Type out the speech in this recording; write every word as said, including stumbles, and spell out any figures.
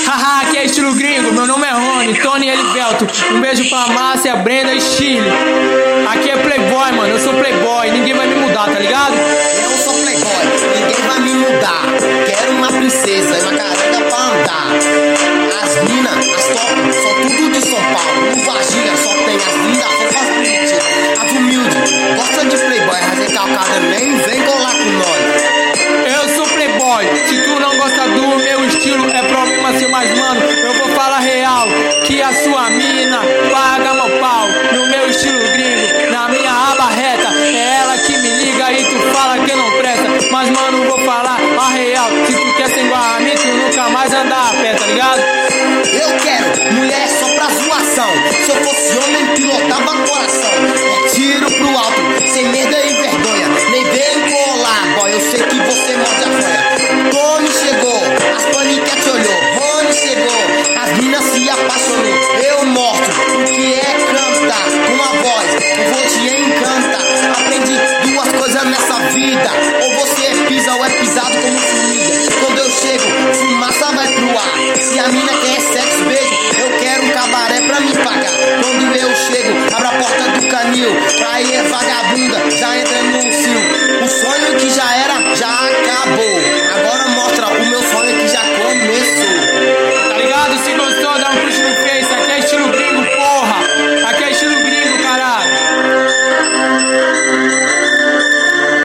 Haha, aqui é estilo gringo, meu nome é Rony, Tony Elivelto. Um beijo pra Márcia, Brenda e Chile. Aqui é Playboy, mano, eu sou Playboy, ninguém vai me mudar, tá ligado? Eu sou Playboy, ninguém vai me mudar. Quero uma princesa e uma caranga pra andar. As minas, as top, são tudo de São Paulo. No Varginha só tem as lindas, fofas bonitas. As humildes, gosta de Playboy, mas recalcada nem vem colar com nós. Eu sou Playboy, se tu não gosta do meu estilo é problema seu, mas mano, eu vou falar real, que a sua mina paga meu pau. No meu estilo gringo, na minha aba reta, é ela que me liga e tu fala que não presta. Mas mano, vou falar a real, se tu quer ser igual a mim, tu nunca mais andar a pé, tá ligado? Eu quero mulher só pra zoação. Se eu fosse homem, pilotava coração. É tiro pro alto, sem medo e vergonha. Nem vem colar, boy, eu sei que você morde a fronha. Tony chegou, as paniquetes olhou. Rony chegou, as minas se apaixonou. Eu morto, o que é cantar com a voz, eu vou te encantar. Aprendi duas coisas nessa vida.